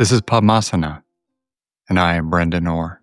This is Padmasana, and I am Brendan Orr.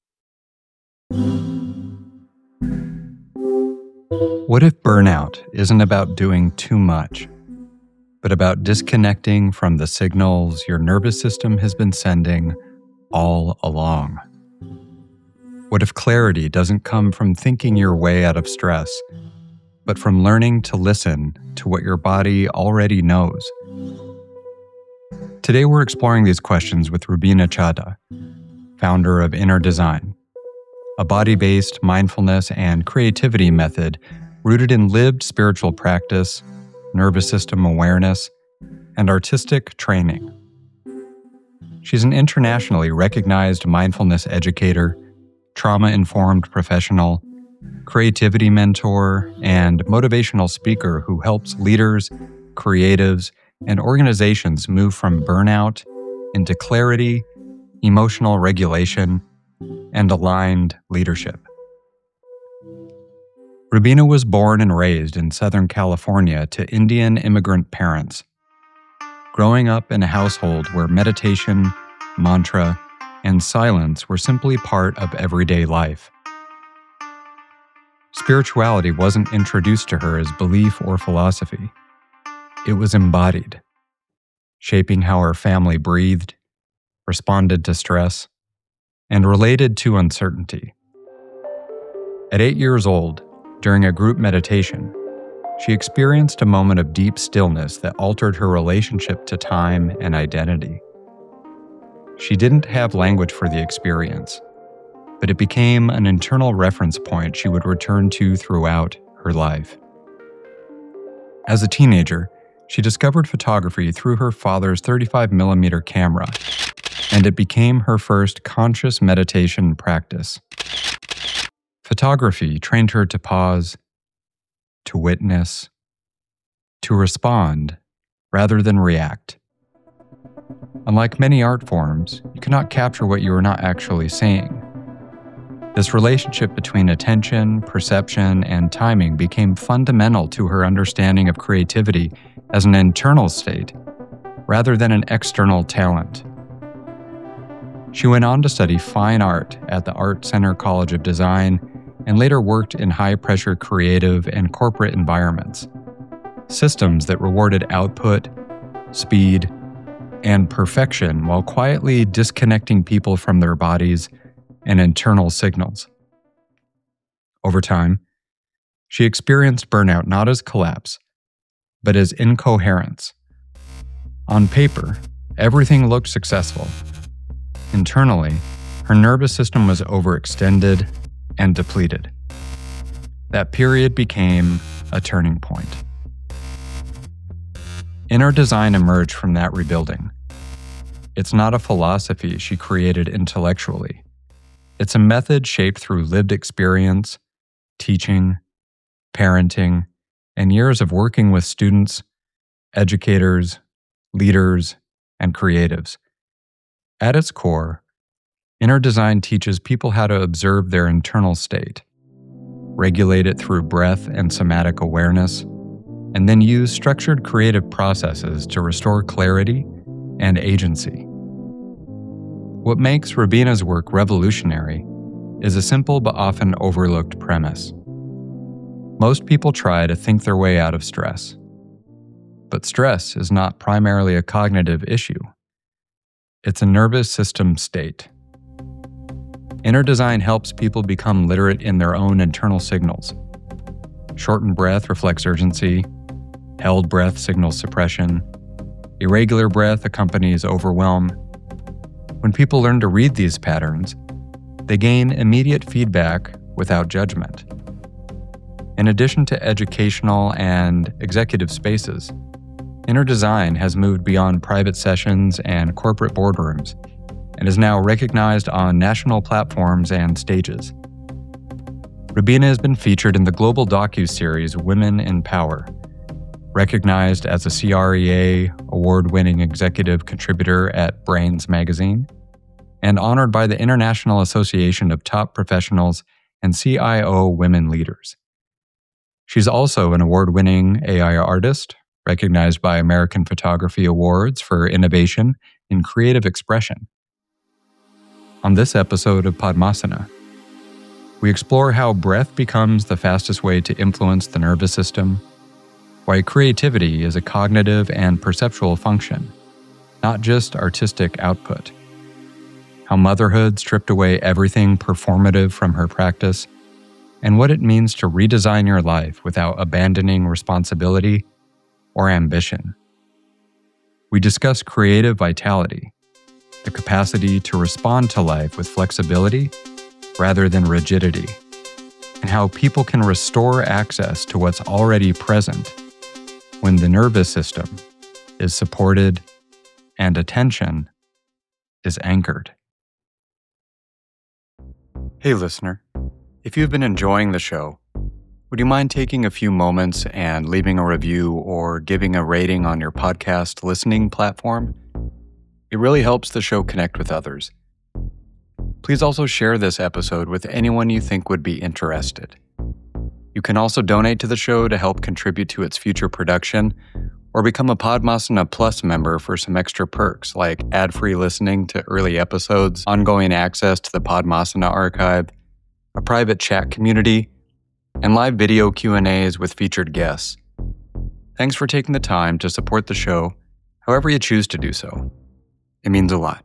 What if burnout isn't about doing too much, but about disconnecting from the signals your nervous system has been sending all along? What if clarity doesn't come from thinking your way out of stress, but from learning to listen to what your body already knows? Today we're exploring these questions with Rubina Chadha, founder of Inner Design, a body-based mindfulness and creativity method rooted in lived spiritual practice, nervous system awareness, and artistic training. She's an internationally recognized mindfulness educator, trauma-informed professional, creativity mentor, and motivational speaker who helps leaders, creatives, and organizations move from burnout into clarity, emotional regulation, and aligned leadership. Rubina was born and raised in Southern California to Indian immigrant parents, growing up in a household where meditation, mantra, and silence were simply part of everyday life. Spirituality wasn't introduced to her as belief or philosophy. It was embodied, shaping how her family breathed, responded to stress, and related to uncertainty. At 8 years old, during a group meditation, she experienced a moment of deep stillness that altered her relationship to time and identity. She didn't have language for the experience, but it became an internal reference point she would return to throughout her life. As a teenager, she discovered photography through her father's 35mm camera, and it became her first conscious meditation practice. Photography trained her to pause, to witness, to respond rather than react. Unlike many art forms, you cannot capture what you are not actually seeing. This relationship between attention, perception, and timing became fundamental to her understanding of creativity as an internal state, rather than an external talent. She went on to study fine art at the Art Center College of Design and later worked in high-pressure creative and corporate environments, systems that rewarded output, speed, and perfection while quietly disconnecting people from their bodies and internal signals. Over time, she experienced burnout not as collapse, but as incoherence. On paper, everything looked successful. Internally, her nervous system was overextended and depleted. That period became a turning point. Inner Design emerged from that rebuilding. It's not a philosophy she created intellectually. It's a method shaped through lived experience, teaching, parenting, and years of working with students, educators, leaders, and creatives. At its core, Inner Design teaches people how to observe their internal state, regulate it through breath and somatic awareness, and then use structured creative processes to restore clarity and agency. What makes Rubina's work revolutionary is a simple but often overlooked premise. Most people try to think their way out of stress. But stress is not primarily a cognitive issue. It's a nervous system state. Inner Design helps people become literate in their own internal signals. Shortened breath reflects urgency. Held breath signals suppression. Irregular breath accompanies overwhelm. When people learn to read these patterns, they gain immediate feedback without judgment. In addition to educational and executive spaces, Inner Design has moved beyond private sessions and corporate boardrooms and is now recognized on national platforms and stages. Rubina has been featured in the global docu-series Women in Power, recognized as a CREA award-winning executive contributor at Brains magazine, and honored by the International Association of Top Professionals and CIO Women Leaders. She's also an award-winning AI artist, recognized by American Photography Awards for innovation in creative expression. On this episode of Padmasana, we explore how breath becomes the fastest way to influence the nervous system, why creativity is a cognitive and perceptual function, not just artistic output, how motherhood stripped away everything performative from her practice, and what it means to redesign your life without abandoning responsibility or ambition. We discuss creative vitality, the capacity to respond to life with flexibility rather than rigidity, and how people can restore access to what's already present when the nervous system is supported and attention is anchored. Hey listener, if you've been enjoying the show, would you mind taking a few moments and leaving a review or giving a rating on your podcast listening platform? It really helps the show connect with others. Please also share this episode with anyone you think would be interested. You can also donate to the show to help contribute to its future production, or become a Padmasana Plus member for some extra perks like ad-free listening to early episodes, ongoing access to the Padmasana archive, a private chat community, and live video Q&As with featured guests. Thanks for taking the time to support the show, however you choose to do so. It means a lot.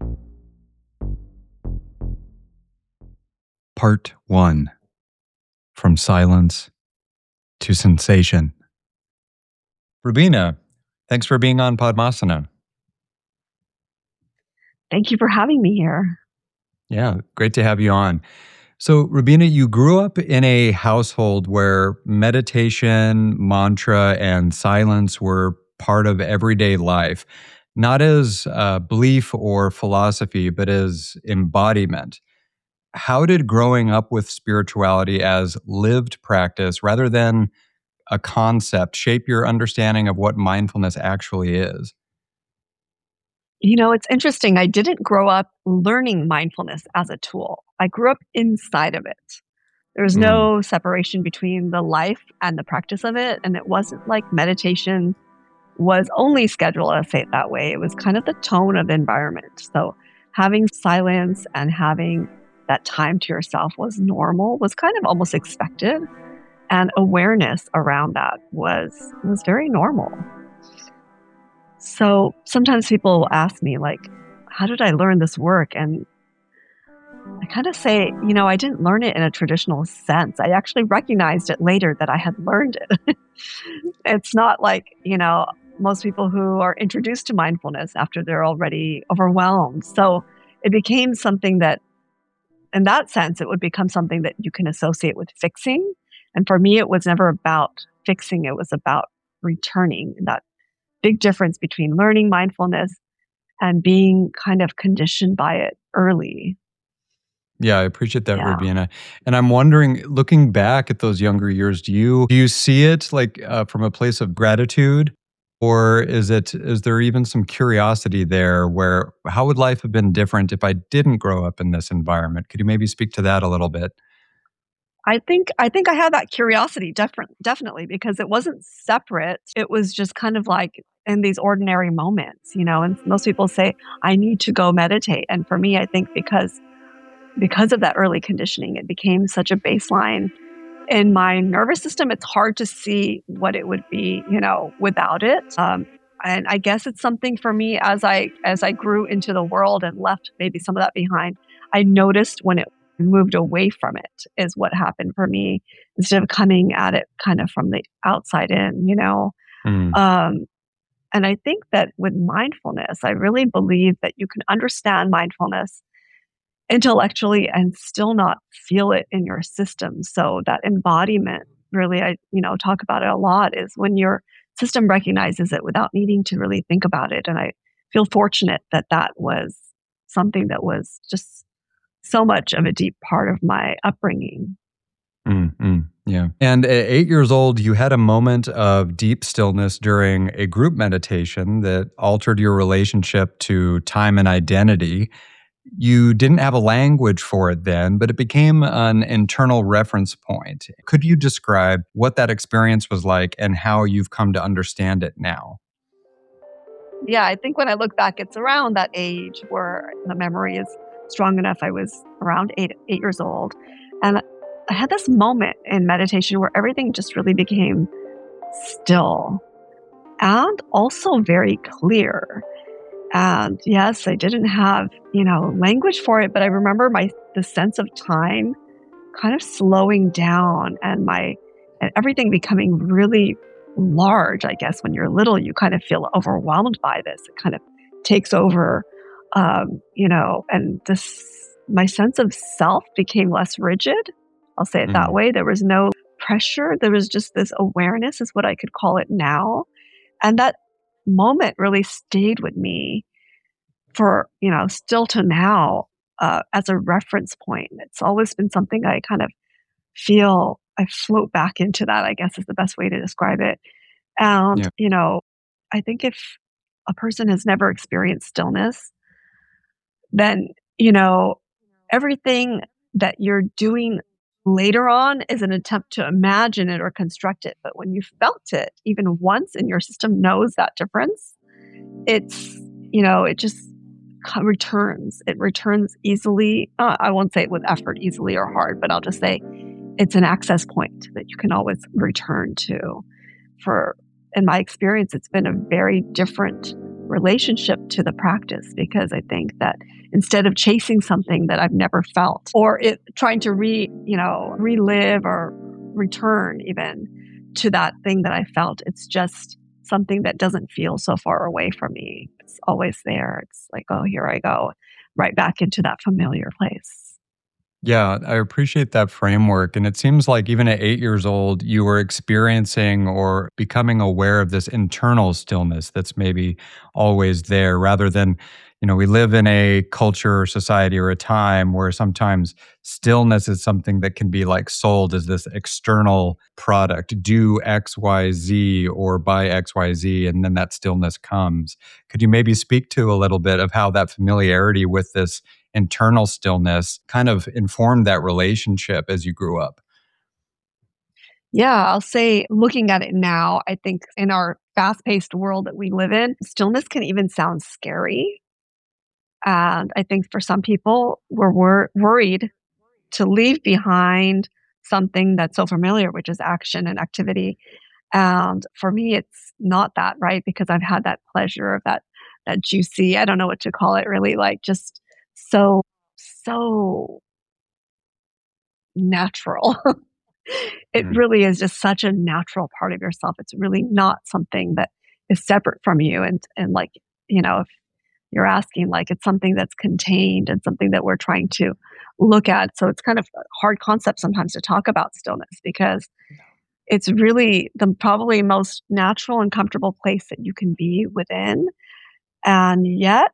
Part 1. From Silence to Sensation. Rubina, thanks for being on Padmasana. Thank you for having me here. Yeah, great to have you on. So, Rubina, you grew up in a household where meditation, mantra, and silence were part of everyday life, not as belief or philosophy, but as embodiment. How did growing up with spirituality as lived practice rather than a concept shape your understanding of what mindfulness actually is? You know, it's interesting. I didn't grow up learning mindfulness as a tool. I grew up inside of it. There was no separation between the life and the practice of it. And it wasn't like meditation was only scheduled, let's say it that way. It was kind of the tone of the environment. So having silence and having that time to yourself was normal, was kind of almost expected. And awareness around that was very normal. So sometimes people will ask me, like, how did I learn this work? And I kind of say, I didn't learn it in a traditional sense. I actually recognized it later that I had learned it. It's not like, most people who are introduced to mindfulness after they're already overwhelmed. So it became something that, in that sense, it would become something that you can associate with fixing. And for me, it was never about fixing. It was about returning. That big difference between learning mindfulness and being kind of conditioned by it early. Yeah, I appreciate that, Rubina. And I'm wondering, looking back at those younger years, do you see it like from a place of gratitude? Or is there even some curiosity there where how would life have been different if I didn't grow up in this environment? Could you maybe speak to that a little bit? I think I had that curiosity definitely, because it wasn't separate. It was just kind of like in these ordinary moments, and most people say, I need to go meditate. And for me, I think because of that early conditioning, it became such a baseline in my nervous system. It's hard to see what it would be, without it. And I guess it's something for me as I grew into the world and left maybe some of that behind. I noticed when it moved away from it is what happened for me, instead of coming at it kind of from the outside in, And I think that with mindfulness, I really believe that you can understand mindfulness intellectually and still not feel it in your system. So that embodiment, really, I talk about it a lot, is when your system recognizes it without needing to really think about it. And I feel fortunate that that was something that was just so much of a deep part of my upbringing. Yeah. And at 8 years old, you had a moment of deep stillness during a group meditation that altered your relationship to time and identity. You didn't have a language for it then, but it became an internal reference point. Could you describe what that experience was like and how you've come to understand it now? Yeah, I think when I look back, it's around that age where the memory is strong enough. I was around 8 years old. And I had this moment in meditation where everything just really became still and also very clear. And yes, I didn't have, language for it, but I remember the sense of time kind of slowing down and everything becoming really large. I guess when you're little, you kind of feel overwhelmed by this. It kind of takes over, and my sense of self became less rigid. I'll say it that Mm. way. There was no pressure. There was just this awareness, is what I could call it now. And that moment really stayed with me for, still to now, as a reference point. It's always been something I kind of feel I float back into that, I guess is the best way to describe it. And, Yeah. I think if a person has never experienced stillness, then, everything that you're doing later on is an attempt to imagine it or construct it. But when you felt it, even once, and your system knows that difference, it's, it just returns. It returns easily. I won't say it with effort, easily or hard, but I'll just say it's an access point that you can always return to. For In my experience, it's been a very different relationship to the practice, because I think that instead of chasing something that I've never felt, or trying to relive or return even to that thing that I felt, it's just something that doesn't feel so far away from me. It's always there. It's like, oh, here I go, right back into that familiar place. Yeah, I appreciate that framework. And it seems like even at 8 years old, you were experiencing or becoming aware of this internal stillness that's maybe always there rather than, we live in a culture or society or a time where sometimes stillness is something that can be like sold as this external product. Do XYZ or buy XYZ, and then that stillness comes. Could you maybe speak to a little bit of how that familiarity with this internal stillness kind of informed that relationship as you grew up? Yeah, I'll say looking at it now, I think in our fast paced world that we live in, stillness can even sound scary. And I think for some people, we're worried to leave behind something that's so familiar, which is action and activity. And for me, it's not that, right? Because I've had that pleasure of that juicy, I don't know what to call it really, like just so, so natural. It Mm. really is just such a natural part of yourself. It's really not something that is separate from you. And like, if you're asking, like, it's something that's contained and something that we're trying to look at. So it's kind of a hard concept sometimes to talk about stillness, because it's really the probably most natural and comfortable place that you can be within. And yet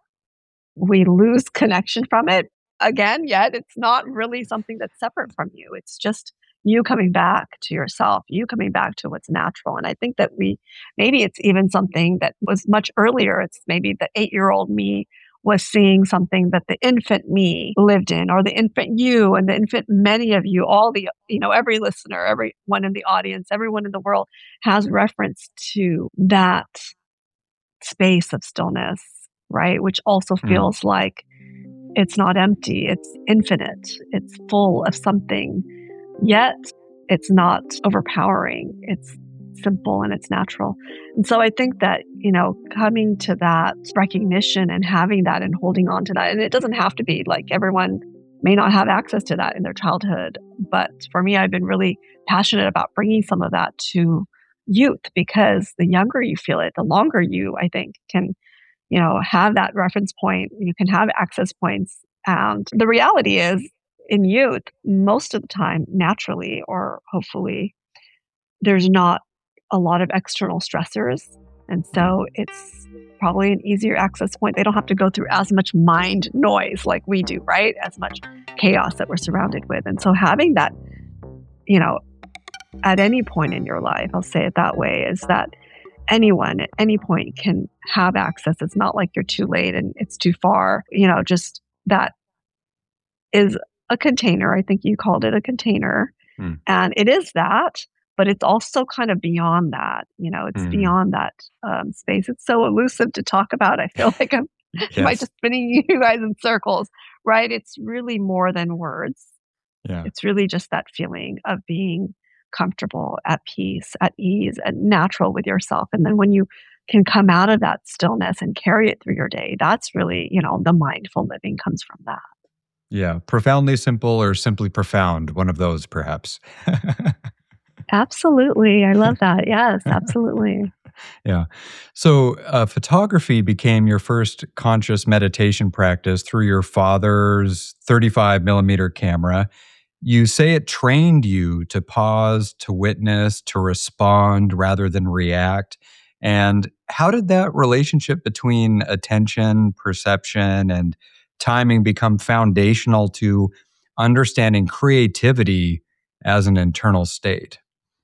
we lose connection from it again, yet it's not really something that's separate from you. It's just you coming back to yourself, you coming back to what's natural. And I think that maybe it's even something that was much earlier. It's maybe the 8-year-old me was seeing something that the infant me lived in, or the infant you and the infant many of you, all the, every listener, everyone in the audience, everyone in the world has reference to that space of stillness, right? Which also Mm. feels like it's not empty, it's infinite, it's full of something, yet it's not overpowering. It's simple and it's natural. And so I think that, coming to that recognition and having that and holding on to that, and it doesn't have to be like everyone may not have access to that in their childhood. But for me, I've been really passionate about bringing some of that to youth, because the younger you feel it, the longer you, I think, can have that reference point. You can have access points. And the reality is, in youth, most of the time, naturally or hopefully, there's not a lot of external stressors. And Mm. so it's probably an easier access point. They don't have to go through as much mind noise like we do, right? As much chaos that we're surrounded with. And so having that, you know, at any point in your life, I'll say it that way, is that anyone at any point can have access. It's not like you're too late and it's too far. Just that is a container. I think you called it a container. Mm. And it is that, but it's also kind of beyond that. It's Mm. beyond that space. It's so elusive to talk about. I feel like I'm am I Yes. just spinning you guys in circles, right? It's really more than words. Yeah. It's really just that feeling of being comfortable, at peace, at ease, and natural with yourself. And then when you can come out of that stillness and carry it through your day, that's really, the mindful living comes from that. Yeah. Profoundly simple or simply profound, one of those perhaps. Absolutely. I love that. Yes, absolutely. Yeah. So, photography became your first conscious meditation practice through your father's 35 millimeter camera. You say it trained you to pause, to witness, to respond rather than react. And how did that relationship between attention, perception, and timing become foundational to understanding creativity as an internal state?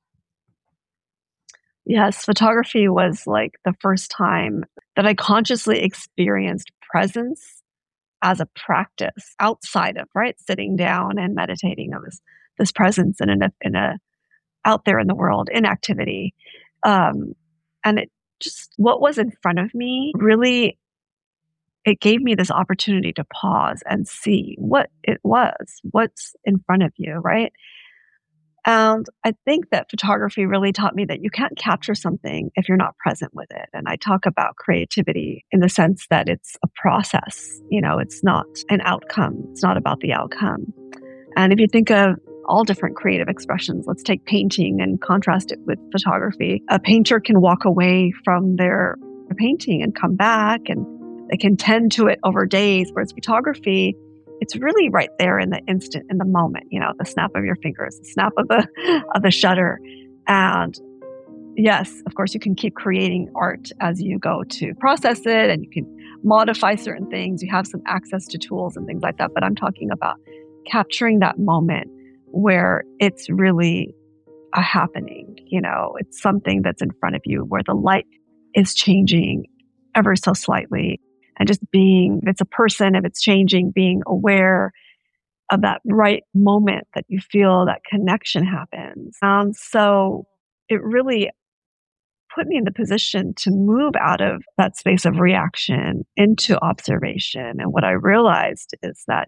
Yes, photography was like the first time that I consciously experienced presence as a practice outside of, right, sitting down and meditating. Of this presence in a out there in the world in activity. Um, and it just what was in front of me really it gave me this opportunity to pause and see what it was, what's in front of you, right? And I think that photography really taught me that you can't capture something if you're not present with it. And I talk about creativity in the sense that it's a process, it's not an outcome. It's not about the outcome. And if you think of all different creative expressions, let's take painting and contrast it with photography. A painter can walk away from their painting and come back, and they can tend to it over days, whereas photography, it's really right there in the instant, in the moment, the snap of your fingers, the snap of the of the shutter. And yes, of course, you can keep creating art as you go to process it, and you can modify certain things. You have some access to tools and things like that. But I'm talking about capturing that moment where it's really a happening. It's something that's in front of you where the light is changing ever so slightly. And just being, if it's a person, if it's changing, being aware of that right moment that you feel that connection happens. So it really put me in the position to move out of that space of reaction into observation. And what I realized is that,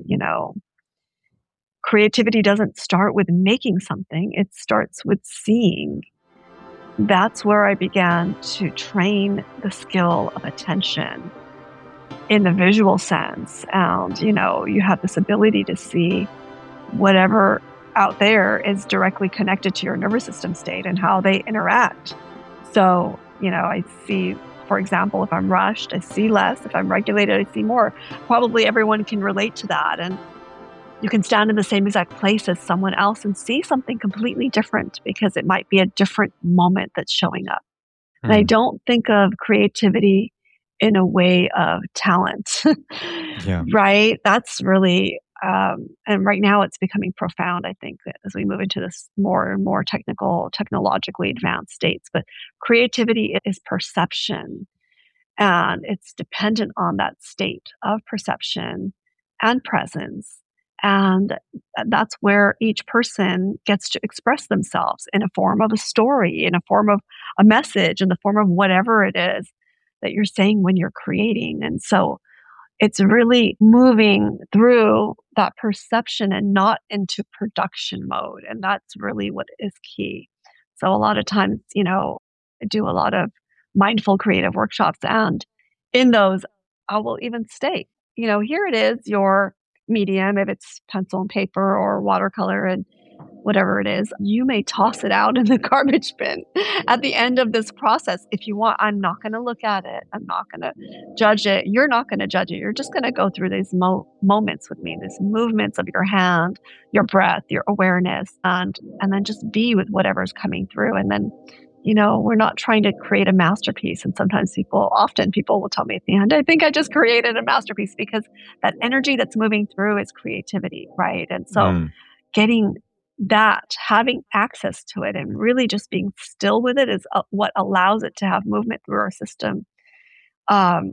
creativity doesn't start with making something, it starts with seeing. That's where I began to train the skill of attention in the visual sense. And, you have this ability to see whatever out there is directly connected to your nervous system state and how they interact. So, I see, for example, if I'm rushed, I see less. If I'm regulated, I see more. Probably everyone can relate to that. And you can stand in the same exact place as someone else and see something completely different because it might be a different moment that's showing up. And I Hmm. don't think of creativity in a way of talent, Yeah. right? That's really, and right now it's becoming profound, I think, that as we move into this more and more technologically advanced states. But creativity is perception, and it's dependent on that state of perception and presence. And that's where each person gets to express themselves in a form of a story, in a form of a message, in the form of whatever it is that you're saying when you're creating. And so it's really moving through that perception and not into production mode. And that's really what is key. So a lot of times, I do a lot of mindful creative workshops. And in those, I will even state, here it is, your medium, if it's pencil and paper or watercolor, and whatever it is, you may toss it out in the garbage bin at the end of this process if you want. I'm not going to look at it. I'm not going to judge it. You're not going to judge it. You're just going to go through these moments with me, these movements of your hand, your breath, your awareness, and then just be with whatever's coming through. And then, we're not trying to create a masterpiece. And sometimes often people will tell me at the end, I think I just created a masterpiece, because that energy that's moving through is creativity, right? And so Mm. getting that, having access to it and really just being still with it is what allows it to have movement through our system. Um,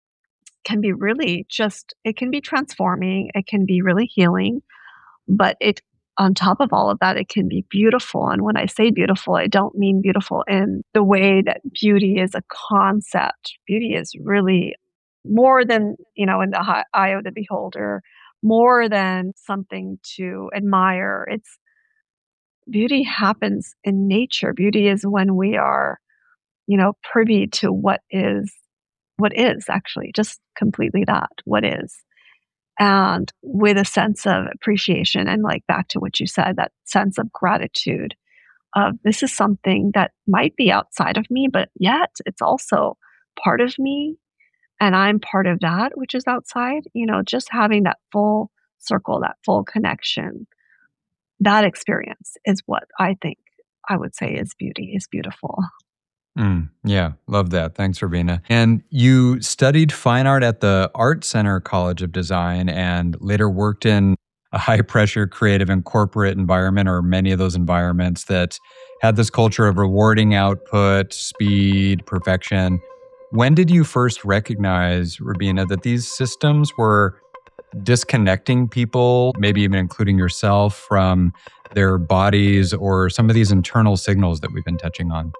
can be really it can be transforming, it can be really healing, but on top of all of that, it can be beautiful. And when I say beautiful, I don't mean beautiful in the way that beauty is a concept. Beauty is really more than, in the eye of the beholder, more than something to admire. It's beauty happens in nature. Beauty is when we are, privy to what is actually just completely that, what is. And with a sense of appreciation and like back to what you said, that sense of gratitude of this is something that might be outside of me, but yet it's also part of me and I'm part of that, which is outside, just having that full circle, that full connection, that experience is what I think I would say is beauty, is beautiful. Yeah, love that. Thanks, Rubina. And you studied fine art at the Art Center College of Design and later worked in a high pressure creative and corporate environment, or many of those environments that had this culture of rewarding output, speed, perfection. When did you first recognize, Rubina, that these systems were disconnecting people, maybe even including yourself, from their bodies or some of these internal signals that we've been touching on?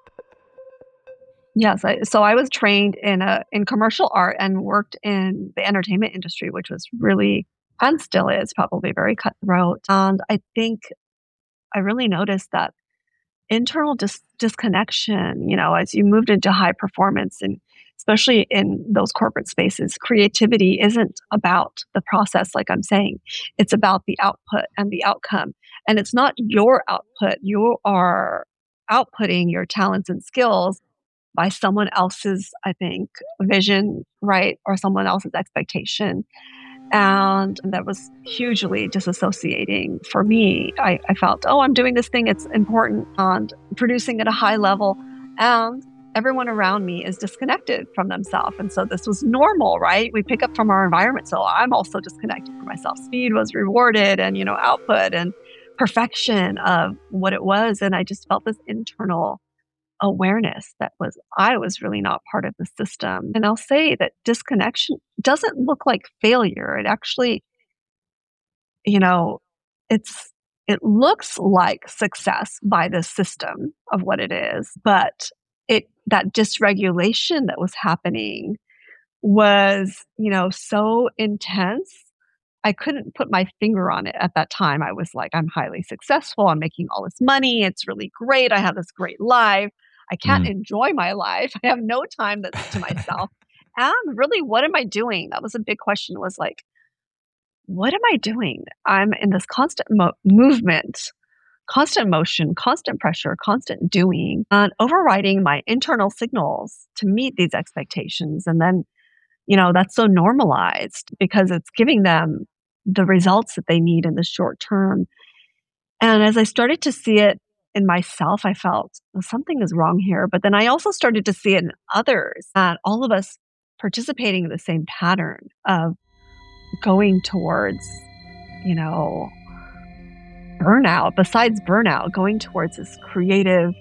Yes, so I was trained in commercial art and worked in the entertainment industry, which was really and still is probably very cutthroat. And I think I really noticed that internal disconnection, as you moved into high performance and especially in those corporate spaces, creativity isn't about the process, like I'm saying. It's about the output and the outcome. And it's not your output. You are outputting your talents and skills by someone else's, I think, vision, right? Or someone else's expectation. And that was hugely disassociating for me. I felt, oh, I'm doing this thing, it's important, and producing at a high level. And everyone around me is disconnected from themselves. And so this was normal, right? We pick up from our environment. So I'm also disconnected from myself. Speed was rewarded and, output and perfection of what it was. And I just felt this internal awareness that I was really not part of the system. And I'll say that disconnection doesn't look like failure. It actually, you know, it looks like success by the system of what it is, but that dysregulation that was happening was, so intense. I couldn't put my finger on it at that time. I was like, I'm highly successful. I'm making all this money. It's really great. I have this great life. I can't Mm. enjoy my life. I have no time that's to myself. And really, what am I doing? That was a big question was like, what am I doing? I'm in this constant movement, constant motion, constant pressure, constant doing, and overriding my internal signals to meet these expectations. And then that's so normalized because it's giving them the results that they need in the short term. And as I started to see it in myself, I felt "Well, something is wrong here." But then I also started to see it in others, and all of us participating in the same pattern of going towards, you know, burnout, besides burnout, going towards this creative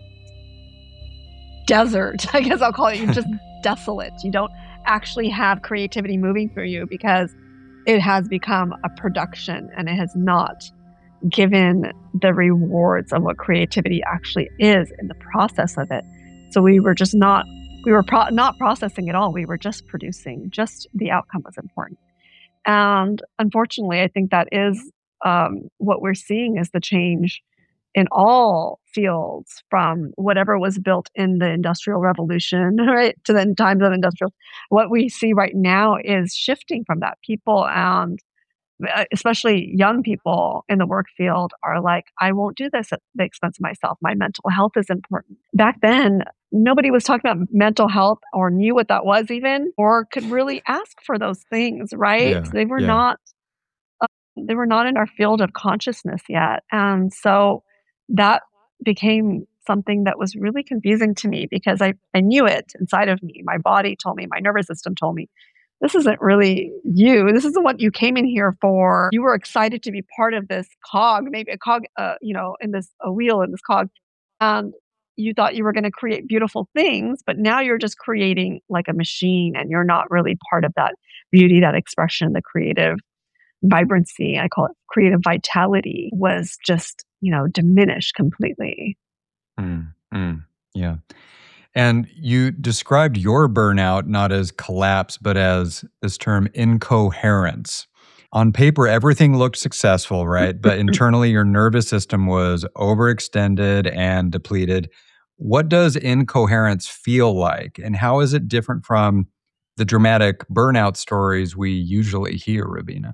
desert. I guess I'll call it. You're just desolate. You don't actually have creativity moving through you because it has become a production and it has not given the rewards of what creativity actually is in the process of it. So we were just not, not processing at all. We were just producing, just the outcome was important. And unfortunately, I think that is what we're seeing is the change in all fields from whatever was built in the Industrial Revolution, right, to the times of industrial. What we see right now is shifting from that. People and especially young people in the work field are like, I won't do this at the expense of myself. My mental health is important. Back then, nobody was talking about mental health or knew what that was even, or could really ask for those things, right? Yeah, They were yeah. not they were not in our field of consciousness yet. And so that became something that was really confusing to me because I knew it inside of me. My body told me, my nervous system told me, this isn't really you. This isn't what you came in here for. You were excited to be part of this cog, maybe a cog, in this a wheel in this cog, and you thought you were going to create beautiful things, but now you're just creating like a machine, and you're not really part of that beauty, that expression, the creative vibrancy, I call it creative vitality, was just, diminished completely. Yeah. And you described your burnout not as collapse, but as this term incoherence. On paper, everything looked successful, right? But internally, your nervous system was overextended and depleted. What does incoherence feel like? And how is it different from the dramatic burnout stories we usually hear, Rubina?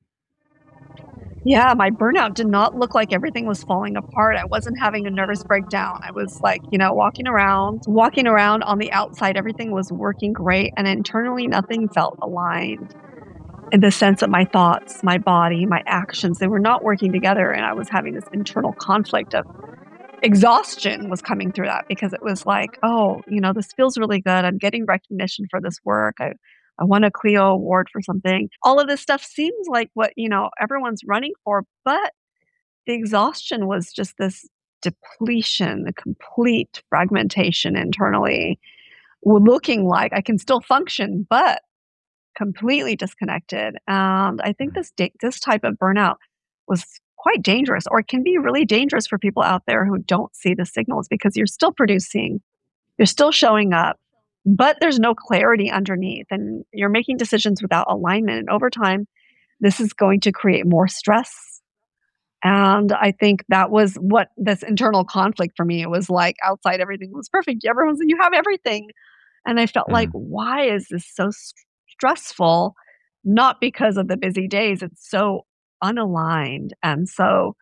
Yeah, my burnout did not look like everything was falling apart. I wasn't having a nervous breakdown. I was like, walking around on the outside, everything was working great. And internally, nothing felt aligned in the sense that my thoughts, my body, my actions, they were not working together. And I was having this internal conflict of exhaustion was coming through that because it was like, oh, this feels really good. I'm getting recognition for this work. I won a Clio award for something. All of this stuff seems like what, everyone's running for, but the exhaustion was just this depletion, the complete fragmentation internally, looking like I can still function, but completely disconnected. And I think this type of burnout was quite dangerous, or it can be really dangerous for people out there who don't see the signals because you're still producing, you're still showing up, but there's no clarity underneath, and you're making decisions without alignment. And over time, this is going to create more stress. And I think that was what this internal conflict for me. It was like outside everything was perfect. Everyone's you have everything. And I felt like, Mm, why is this so stressful? Not because of the busy days. It's so unaligned. And so,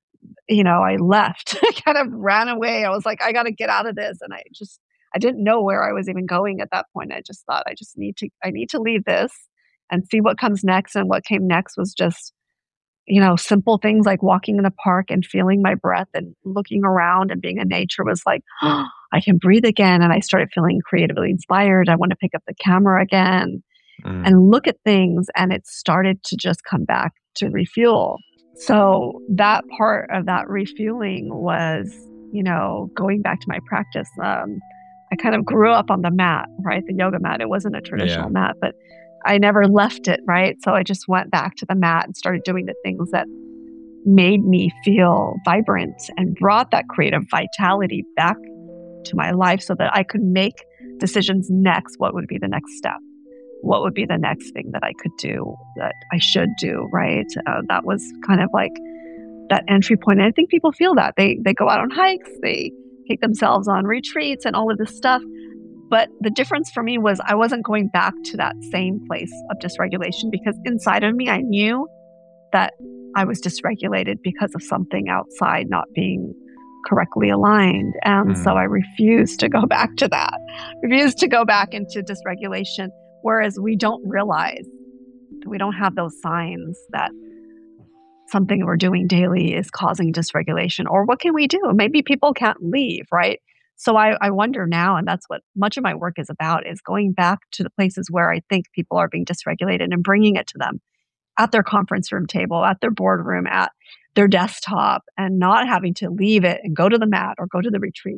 I left. I kind of ran away. I was like, I got to get out of this. And I didn't know where I was even going at that point. I just thought I need to leave this and see what comes next. And what came next was just, simple things like walking in the park and feeling my breath and looking around and being in nature was like, oh, I can breathe again. And I started feeling creatively inspired. I want to pick up the camera again mm, and look at things. And it started to just come back to refuel. So that part of that refueling was, going back to my practice. I kind of grew up on the mat, right? The yoga mat. It wasn't a yeah. traditional mat, but I never left it, right? So I just went back to the mat and started doing the things that made me feel vibrant and brought that creative vitality back to my life so that I could make decisions next. What would be the next step? What would be the next thing that I could do, that I should do, right? That was kind of like that entry point. And I think people feel that. They go out on hikes, they take themselves on retreats and all of this stuff. But the difference for me was I wasn't going back to that same place of dysregulation because inside of me, I knew that I was dysregulated because of something outside not being correctly aligned. And so Mm, I refused to go back to that, refused to go back into dysregulation. Whereas we don't realize, we don't have those signs that something we're doing daily is causing dysregulation. Or what can we do? Maybe people can't leave, right? So I wonder now, and that's what much of my work is about, is going back to the places where I think people are being dysregulated and bringing it to them at their conference room table, at their boardroom, at their desktop, and not having to leave it and go to the mat or go to the retreat.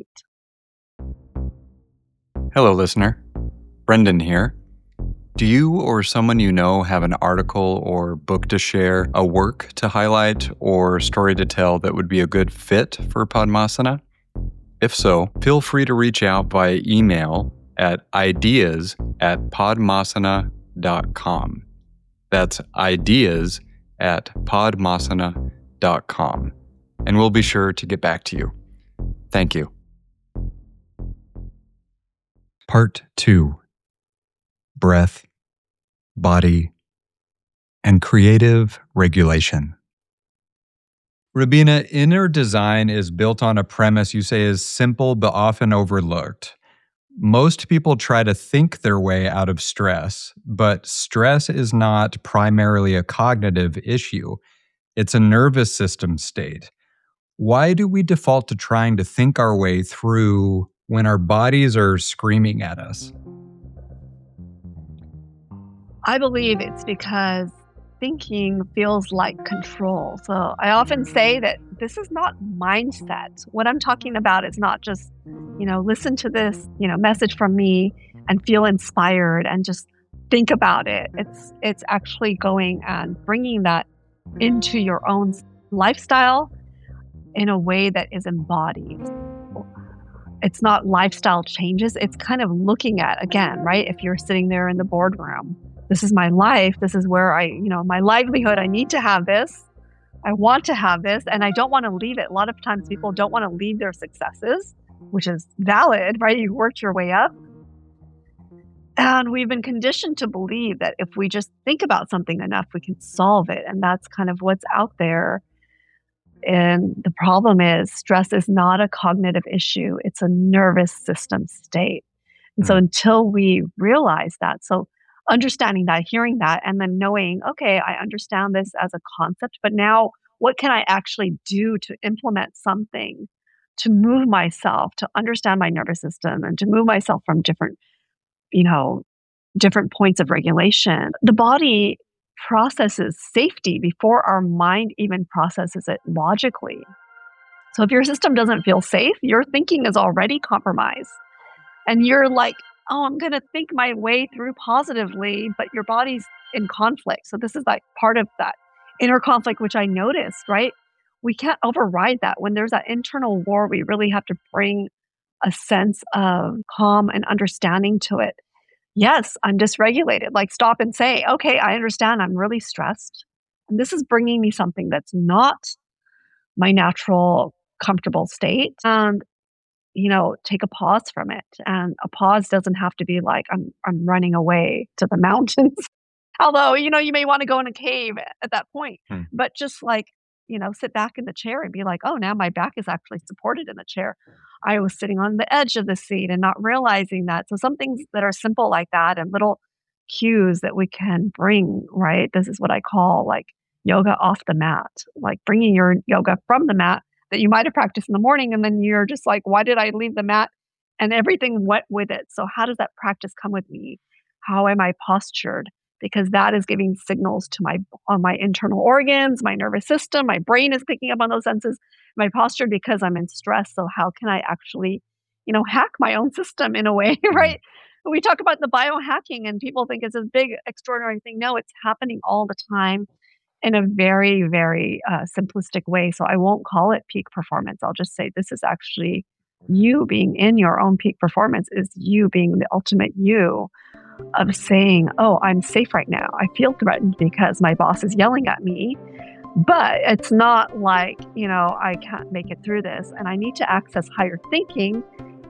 Hello, listener. Brendan here. Do you or someone you know have an article or book to share, a work to highlight, or story to tell that would be a good fit for Padmasana? If so, feel free to reach out by email at ideas@padmasana.com. That's ideas@padmasana.com. And we'll be sure to get back to you. Thank you. Part 2: Breath, Body, and Creative Regulation. Rubina, inner design is built on a premise you say is simple but often overlooked. Most people try to think their way out of stress, but stress is not primarily a cognitive issue. It's a nervous system state. Why do we default to trying to think our way through when our bodies are screaming at us? I believe it's because thinking feels like control. So I often say that this is not mindset. What I'm talking about is not just, listen to this, message from me and feel inspired and just think about it, it's actually going and bringing that into your own lifestyle in a way that is embodied. It's not lifestyle changes. It's kind of looking at, again, right? If you're sitting there in the boardroom, this is my life. This is where my livelihood, I need to have this. I want to have this and I don't want to leave it. A lot of times people don't want to leave their successes, which is valid, right? You worked your way up. And we've been conditioned to believe that if we just think about something enough, we can solve it. And that's kind of what's out there. And the problem is stress is not a cognitive issue. It's a nervous system state. And so until we realize that, so understanding that, hearing that, and then knowing, okay, I understand this as a concept, but now what can I actually do to implement something to move myself, to understand my nervous system and to move myself from different points of regulation. The body processes safety before our mind even processes it logically. So if your system doesn't feel safe, your thinking is already compromised. And you're like, oh, I'm going to think my way through positively, but your body's in conflict. So this is like part of that inner conflict, which I noticed, right? We can't override that. When there's that internal war, we really have to bring a sense of calm and understanding to it. Yes, I'm dysregulated. Like stop and say, okay, I understand I'm really stressed. And this is bringing me something that's not my natural, comfortable state. And, take a pause from it. And a pause doesn't have to be like, I'm running away to the mountains. Although, you may want to go in a cave at that point. But just like, sit back in the chair and be like, oh, now my back is actually supported in the chair. I was sitting on the edge of the seat and not realizing that. So some things that are simple like that and little cues that we can bring, right? This is what I call like yoga off the mat, like bringing your yoga from the mat that you might have practiced in the morning. And then you're just like, why did I leave the mat? And everything went with it. So how does that practice come with me? How am I postured? Because that is giving signals to my internal organs, my nervous system, my brain is picking up on those senses, my posture because I'm in stress. So how can I actually, hack my own system in a way, right? We talk about the biohacking and people think it's a big, extraordinary thing. No, it's happening all the time in a very, very simplistic way. So I won't call it peak performance. I'll just say this is actually you being in your own peak performance is you being the ultimate you of saying, oh, I'm safe right now. I feel threatened because my boss is yelling at me, but it's not like, I can't make it through this and I need to access higher thinking.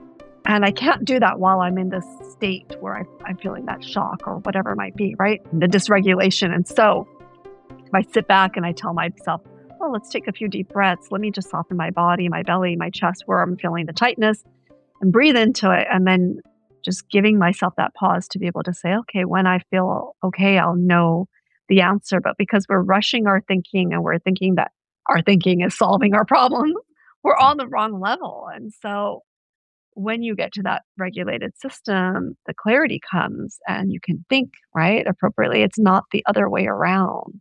And I can't do that while I'm in this state where I'm feeling that shock or whatever it might be, right? The dysregulation. And so if I sit back and I tell myself, oh, let's take a few deep breaths. Let me just soften my body, my belly, my chest where I'm feeling the tightness and breathe into it. And then just giving myself that pause to be able to say, okay, when I feel okay, I'll know the answer. But because we're rushing our thinking and we're thinking that our thinking is solving our problems, we're on the wrong level. And so when you get to that regulated system, the clarity comes and you can think, right, appropriately. It's not the other way around.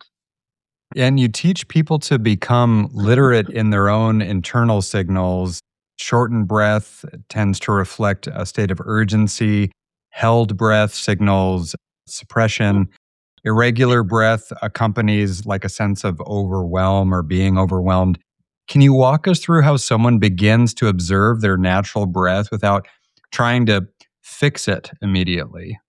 And you teach people to become literate in their own internal signals. Shortened breath tends to reflect a state of urgency. Held breath signals suppression. Irregular breath accompanies like a sense of overwhelm or being overwhelmed. Can you walk us through how someone begins to observe their natural breath without trying to fix it immediately?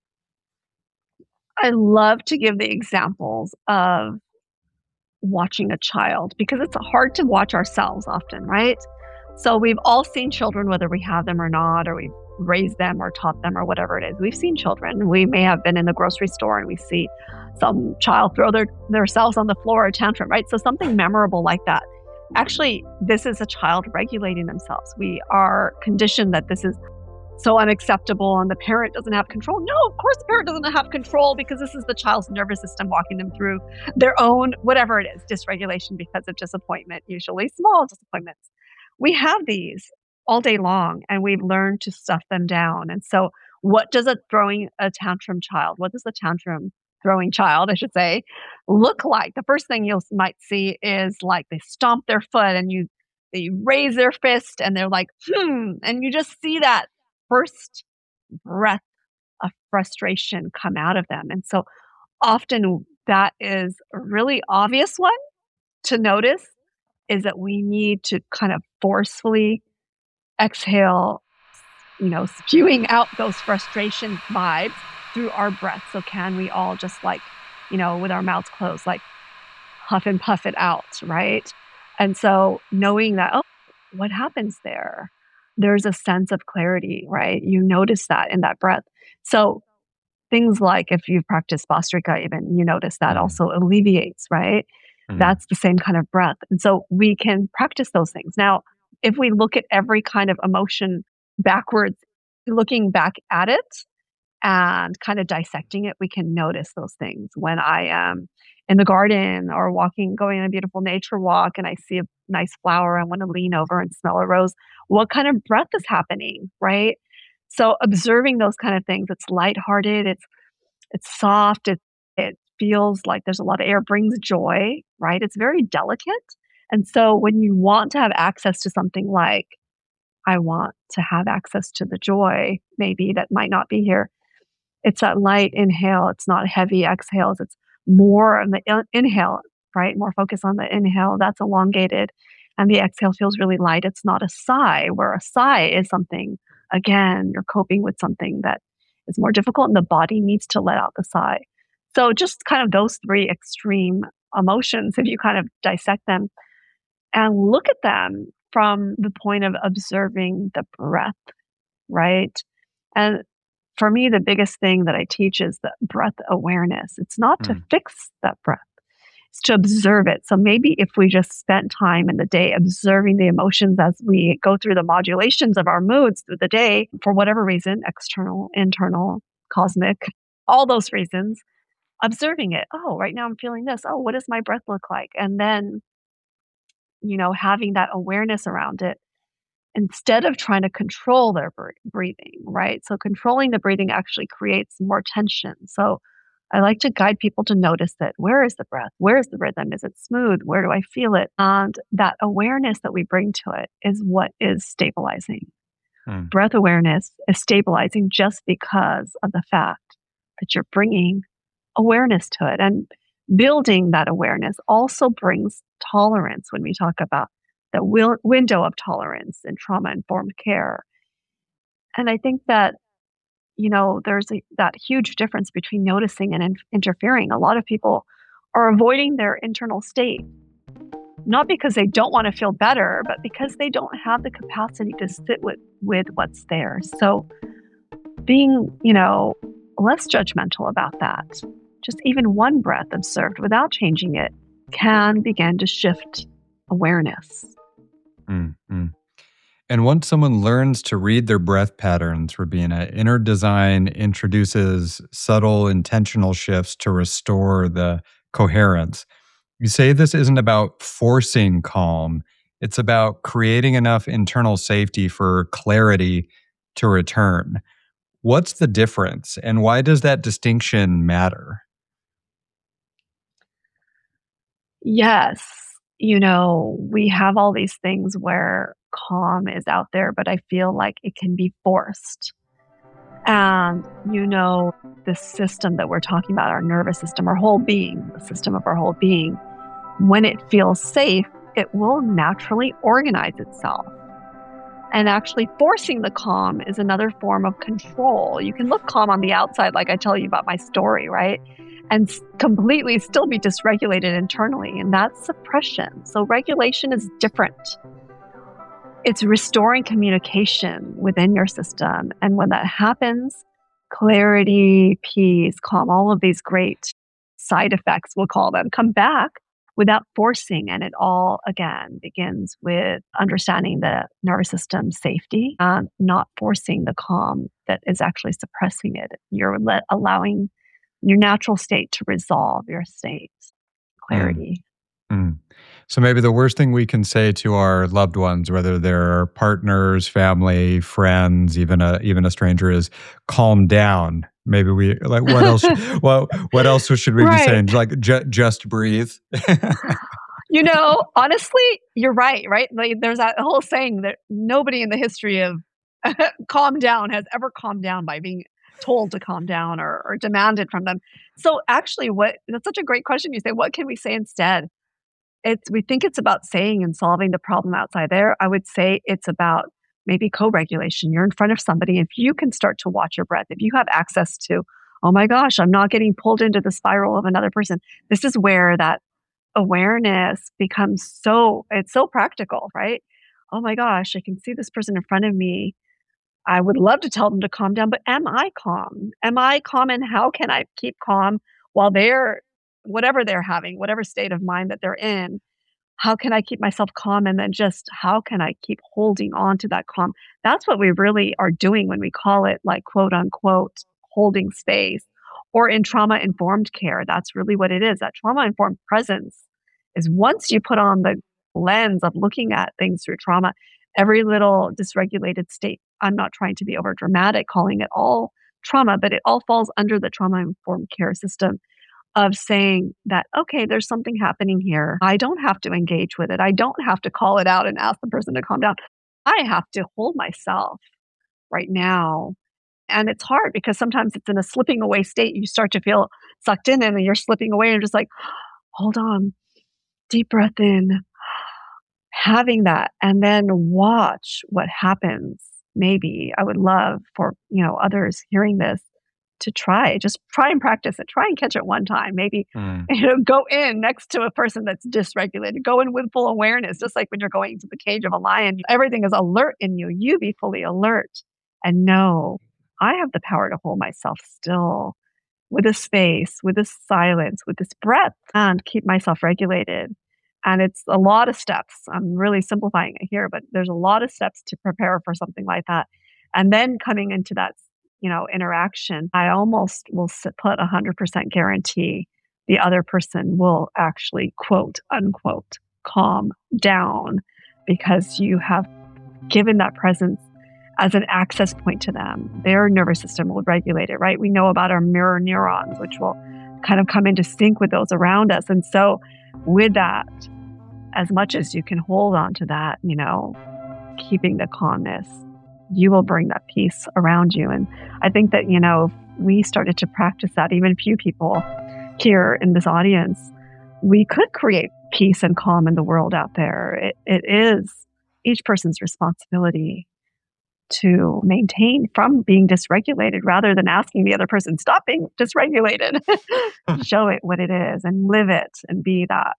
I love to give the examples of watching a child because it's hard to watch ourselves often, right? So we've all seen children, whether we have them or not, or we've raised them or taught them or whatever it is. We've seen children. We may have been in the grocery store and we see some child throw themselves on the floor or tantrum, right? So something memorable like that. Actually, this is a child regulating themselves. We are conditioned that this is so unacceptable and the parent doesn't have control. No, of course the parent doesn't have control because this is the child's nervous system walking them through their own, whatever it is, dysregulation because of disappointment, usually small disappointments. We have these all day long and we've learned to stuff them down. And so what does a tantrum child, what does a tantrum throwing child, I should say, look like? The first thing you might see is like they stomp their foot and they raise their fist and they're like, and you just see that first breath a frustration come out of them. And so often that is a really obvious one to notice is that we need to kind of forcefully exhale, spewing out those frustration vibes through our breath. So can we all just like, with our mouths closed, like huff and puff it out, right? And so knowing that, oh, what happens there? There's a sense of clarity, right? You notice that in that breath. So things like if you've practiced Bhastrika, even you notice that also alleviates, right? That's the same kind of breath. And so we can practice those things. Now, if we look at every kind of emotion backwards, looking back at it and kind of dissecting it, we can notice those things. When I am in the garden or going on a beautiful nature walk and I see a nice flower, I want to lean over and smell a rose. What kind of breath is happening, right? So observing those kind of things, it's lighthearted, it's soft, it feels like there's a lot of air, brings joy, right? It's very delicate. And so when you want to have access to something like, I want to have access to the joy, maybe that might not be here. It's that light inhale. It's not heavy exhales. It's more on the inhale, right? More focus on the inhale. That's elongated. And the exhale feels really light. It's not a sigh, where a sigh is something, again, you're coping with something that is more difficult and the body needs to let out the sigh. So just kind of those three extreme emotions, if you kind of dissect them and look at them from the point of observing the breath, right? And for me, the biggest thing that I teach is the breath awareness. It's not to fix that breath, it's to observe it. So maybe if we just spent time in the day observing the emotions as we go through the modulations of our moods through the day, for whatever reason, external, internal, cosmic, all those reasons, observing it. Oh, right now I'm feeling this. Oh, what does my breath look like? And then, having that awareness around it instead of trying to control their breathing, right? So controlling the breathing actually creates more tension. So I like to guide people to notice that where is the breath? Where is the rhythm? Is it smooth? Where do I feel it? And that awareness that we bring to it is what is stabilizing. Breath awareness is stabilizing just because of the fact that you're bringing awareness to it. And building that awareness also brings tolerance when we talk about the window of tolerance in trauma-informed care. And I think that, there's that huge difference between noticing and interfering. A lot of people are avoiding their internal state, not because they don't want to feel better, but because they don't have the capacity to sit with what's there. So being, less judgmental about that, just even one breath observed without changing it can begin to shift awareness. And once someone learns to read their breath patterns, Rubina, Inner Design introduces subtle intentional shifts to restore the coherence. You say this isn't about forcing calm. It's about creating enough internal safety for clarity to return. What's the difference, and why does that distinction matter? Yes. We have all these things where calm is out there, but I feel like it can be forced. And, the system that we're talking about, our nervous system, our whole being, the system of our whole being, when it feels safe, it will naturally organize itself. And actually forcing the calm is another form of control. You can look calm on the outside, like I tell you about my story, right? And completely still be dysregulated internally. And that's suppression. So regulation is different. It's restoring communication within your system. And when that happens, clarity, peace, calm, all of these great side effects, we'll call them, come back without forcing. And it all, again, begins with understanding the nervous system safety and not forcing the calm that is actually suppressing it. You're allowing your natural state to resolve your state, clarity. So maybe the worst thing we can say to our loved ones, whether they're partners, family, friends, even a stranger, is calm down. Maybe we like what else? what else should we be saying? Like just breathe. Honestly, you're right. Right? Like, there's that whole saying that nobody in the history of calm down has ever calmed down by being told to calm down or demanded from them. So actually that's such a great question. You say, what can we say instead? We think it's about saying and solving the problem outside there. I would say it's about maybe co-regulation. You're in front of somebody. If you can start to watch your breath, if you have access to, oh my gosh, I'm not getting pulled into the spiral of another person. This is where that awareness becomes it's so practical, right? Oh my gosh, I can see this person in front of me. I would love to tell them to calm down, but am I calm? Am I calm? And how can I keep calm while whatever they're having, whatever state of mind that they're in? How can I keep myself calm? And then just how can I keep holding on to that calm? That's what we really are doing when we call it like quote unquote holding space or in trauma informed care. That's really what it is. That trauma informed presence is once you put on the lens of looking at things through trauma, every little dysregulated state. I'm not trying to be over dramatic calling it all trauma, but it all falls under the trauma informed care system of saying that, okay, there's something happening here. I don't have to engage with it. I don't have to call it out and ask the person to calm down. I have to hold myself right now. And it's hard because sometimes it's in a slipping away state. You start to feel sucked in and then you're slipping away and you're just like, hold on, deep breath in, having that, and then watch what happens. Maybe I would love for, others hearing this to just try and practice it. Try and catch it one time. Maybe, go in next to a person that's dysregulated. Go in with full awareness, just like when you're going to the cage of a lion. Everything is alert in you. You be fully alert and know I have the power to hold myself still with this space, with this silence, with this breath, and keep myself regulated. And it's a lot of steps. I'm really simplifying it here, but there's a lot of steps to prepare for something like that. And then coming into that interaction, I almost will put 100% guarantee the other person will actually, quote unquote, calm down because you have given that presence as an access point to them. Their nervous system will regulate it, right? We know about our mirror neurons, which will kind of come into sync with those around us. And so with that, as much as you can hold on to that, keeping the calmness, you will bring that peace around you. And I think that, if we started to practice that, even few people here in this audience, we could create peace and calm in the world out there. It is each person's responsibility to maintain from being dysregulated rather than asking the other person, stop being dysregulated. Show it what it is and live it and be that.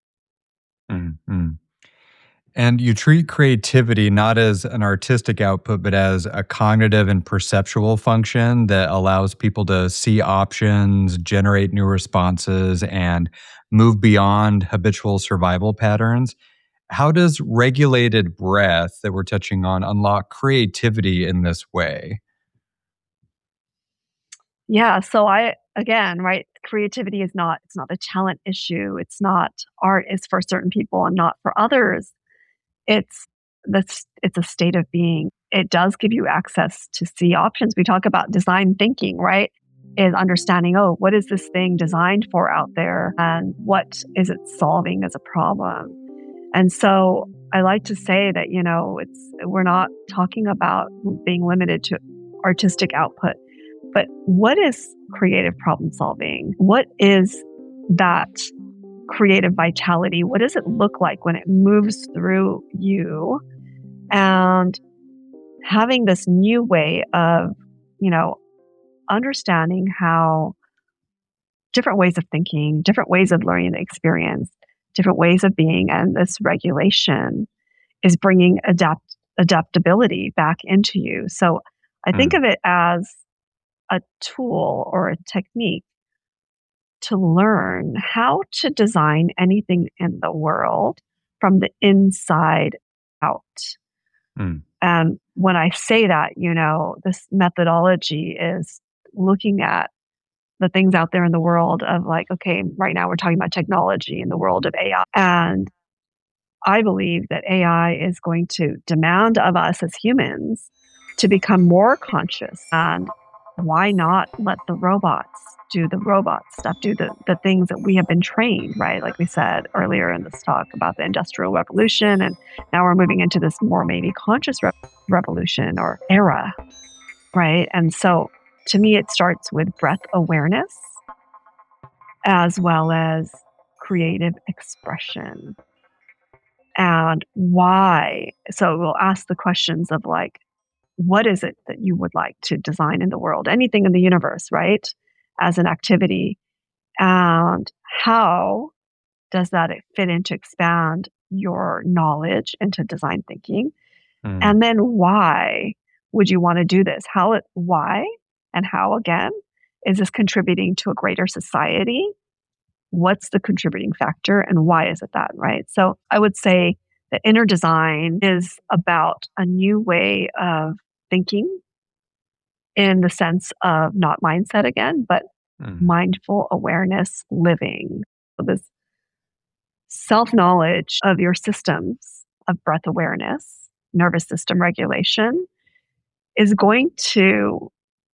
Mm-hmm. And you treat creativity not as an artistic output, but as a cognitive and perceptual function that allows people to see options, generate new responses, and move beyond habitual survival patterns. How does regulated breath that we're touching on unlock creativity in this way? Yeah. So again, right, creativity it's not a talent issue. It's not art is for certain people and not for others. It's it's a state of being. It does give you access to see options. We talk about design thinking, right? Is understanding, oh, what is this thing designed for out there and what is it solving as a problem? And so I like to say that, we're not talking about being limited to artistic output, but what is creative problem solving? What is that creative vitality? What does it look like when it moves through you? And having this new way of, understanding how different ways of thinking, different ways of learning the experience, different ways of being, and this regulation is bringing adaptability back into you. So I think of it as a tool or a technique to learn how to design anything in the world from the inside out. And when I say that, this methodology is looking at the things out there in the world of like, okay, right now we're talking about technology in the world of AI. And I believe that AI is going to demand of us as humans to become more conscious. And why not let the robots do the robot stuff, do the things that we have been trained, right? Like we said earlier in this talk about the Industrial Revolution. And now we're moving into this more maybe conscious revolution or era, right? And so to me, it starts with breath awareness as well as creative expression. And why? So we'll ask the questions of like, what is it that you would like to design in the world? Anything in the universe, right? As an activity. And how does that fit into expand your knowledge into design thinking? And then why would you want to do this? Why and how again? Is this contributing to a greater society? What's the contributing factor and why is it that, right? So I would say that inner design is about a new way of thinking in the sense of not mindset again, but mindful awareness living. So this self-knowledge of your systems of breath awareness, nervous system regulation is going to,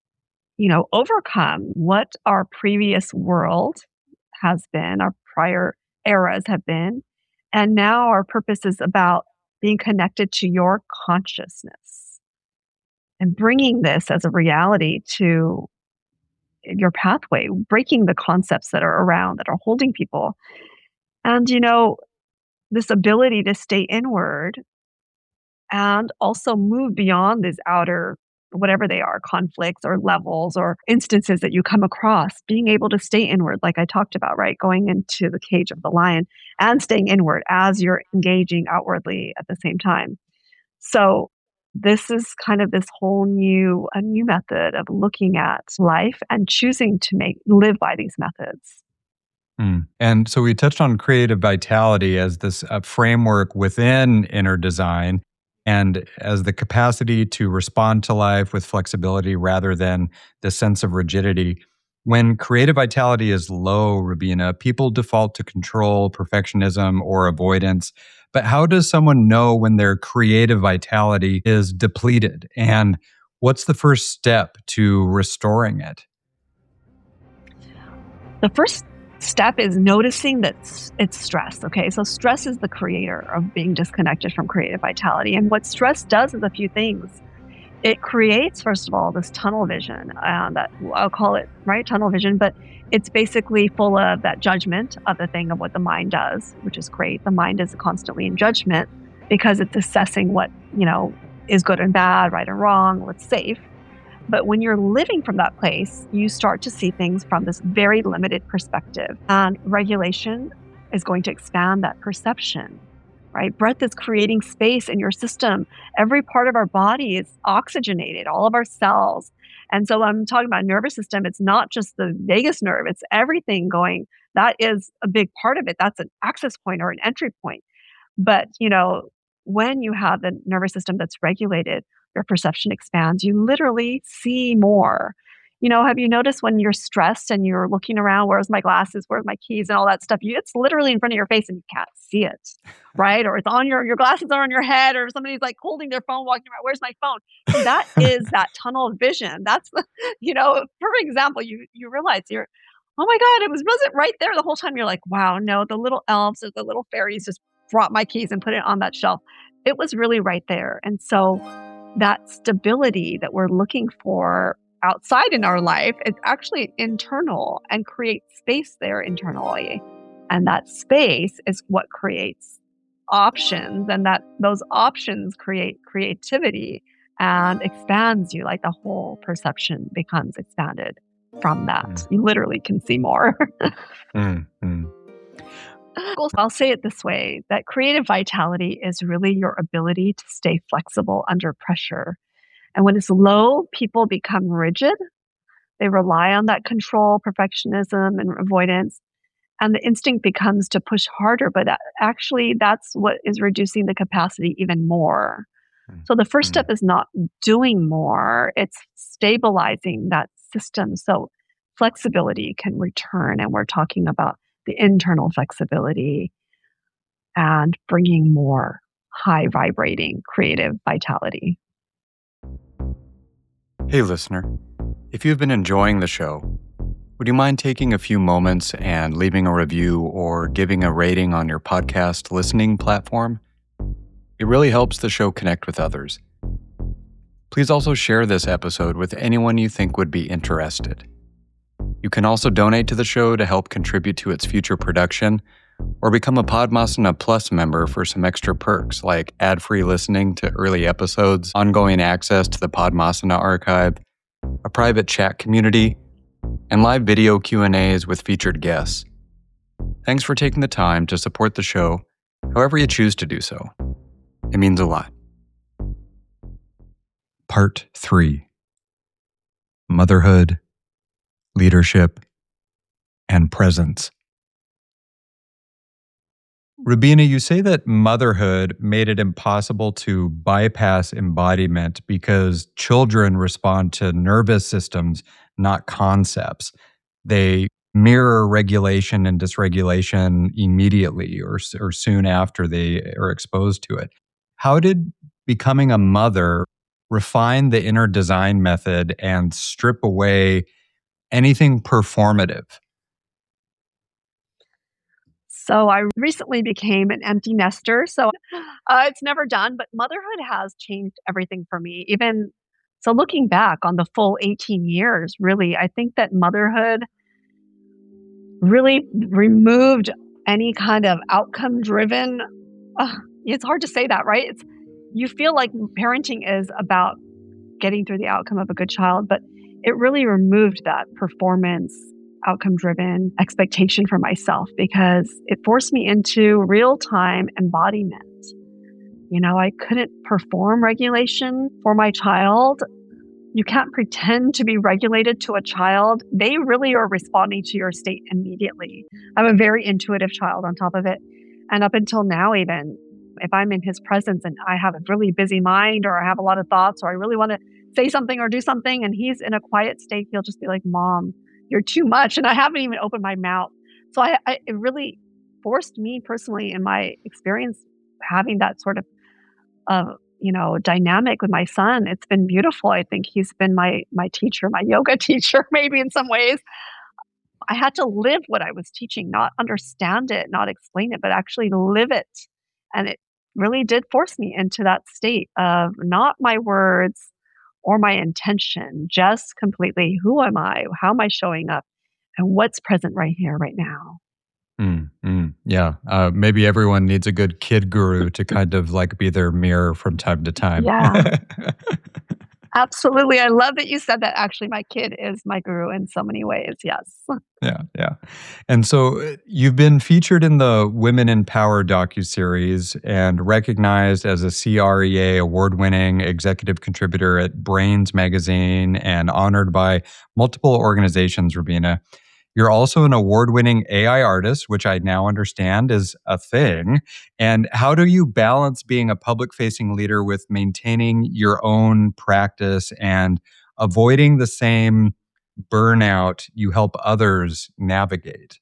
overcome what our previous world has been, our prior eras have been. And now our purpose is about being connected to your consciousness and bringing this as a reality to your pathway, breaking the concepts that are around that are holding people. And, this ability to stay inward and also move beyond these outer, whatever they are, conflicts or levels or instances that you come across, being able to stay inward, like I talked about, right? Going into the cage of the lion and staying inward as you're engaging outwardly at the same time. So this is kind of this whole new method of looking at life and choosing to live by these methods. And so we touched on creative vitality as this framework within inner design and as the capacity to respond to life with flexibility rather than the sense of rigidity. When creative vitality is low, Rubina, people default to control, perfectionism, or avoidance. But how does someone know when their creative vitality is depleted? And what's the first step to restoring it? The first step is noticing that it's stress. Okay, so stress is the creator of being disconnected from creative vitality. And what stress does is a few things. It creates, first of all, this tunnel vision that I'll call it, right, tunnel vision, but it's basically full of that judgment of the thing of what the mind does, which is great. The mind is constantly in judgment because it's assessing what, is good and bad, right and wrong, what's safe. But when you're living from that place, you start to see things from this very limited perspective. And regulation is going to expand that perception, right? Breath is creating space in your system. Every part of our body is oxygenated, all of our cells. And so when I'm talking about nervous system, it's not just the vagus nerve, it's everything going. That is a big part of it. That's an access point or an entry point. But, when you have the nervous system that's regulated, your perception expands. You literally see more. Have you noticed when you're stressed and you're looking around, where's my glasses, where's my keys and all that stuff? It's literally in front of your face and you can't see it, right? Or it's on your glasses are on your head or somebody's like holding their phone, walking around, where's my phone? So that is that tunnel vision. That's, perfect example. You realize oh my God, wasn't right there the whole time. You're like, wow, no, the little elves or the little fairies just brought my keys and put it on that shelf. It was really right there. And so that stability that we're looking for outside in our life, it's actually internal and creates space there internally. And that space is what creates options, and that those options create creativity and expands you, like the whole perception becomes expanded from that. You literally can see more. I'll say it this way, that creative vitality is really your ability to stay flexible under pressure. And when it's low, people become rigid. They rely on that control, perfectionism, and avoidance. And the instinct becomes to push harder, but actually that's what is reducing the capacity even more. So the first step is not doing more, it's stabilizing that system so flexibility can return. And we're talking about the internal flexibility and bringing more high vibrating creative vitality. Hey, listener, if you've been enjoying the show, would you mind taking a few moments and leaving a review or giving a rating on your podcast listening platform? It really helps the show connect with others. Please also share this episode with anyone you think would be interested. You can also donate to the show to help contribute to its future production, or become a Padmasana Plus member for some extra perks like ad-free listening to early episodes, ongoing access to the Padmasana archive, a private chat community, and live video Q&As with featured guests. Thanks for taking the time to support the show, however you choose to do so. It means a lot. Part 3: Motherhood, Leadership, and Presence. Rubina, you say that motherhood made it impossible to bypass embodiment because children respond to nervous systems, not concepts. They mirror regulation and dysregulation immediately or soon after they are exposed to it. How did becoming a mother refine the inner design method and strip away anything performative? So I recently became an empty nester. So it's never done, but motherhood has changed everything for me. Even so, looking back on the full 18 years, really, I think that motherhood really removed any kind of outcome driven. It's hard to say that, right? You feel like parenting is about getting through the outcome of a good child, but it really removed that performance, outcome driven expectation for myself because it forced me into real time embodiment. I couldn't perform regulation for my child. You can't pretend to be regulated to a child. They really are responding to your state immediately. I'm a very intuitive child on top of it. And up until now, even if I'm in his presence and I have a really busy mind or I have a lot of thoughts or I really want to say something or do something and he's in a quiet state, he'll just be like, Mom, you're too much. And I haven't even opened my mouth. So it really forced me personally in my experience having that sort of dynamic with my son. It's been beautiful. I think he's been my teacher, my yoga teacher, maybe in some ways. I had to live what I was teaching, not understand it, not explain it, but actually live it. And it really did force me into that state of not my words or my intention, just completely who am I? How am I showing up? And what's present right here, right now? Yeah. Maybe everyone needs a good kid guru to kind of like be their mirror from time to time. Yeah. Absolutely. I love that you said that. Actually, my kid is my guru in so many ways. Yes. Yeah. And so you've been featured in the Women in Power docuseries and recognized as a CREA award-winning executive contributor at Brains magazine and honored by multiple organizations, Rubina. You're also an award-winning AI artist, which I now understand is a thing. And how do you balance being a public-facing leader with maintaining your own practice and avoiding the same burnout you help others navigate?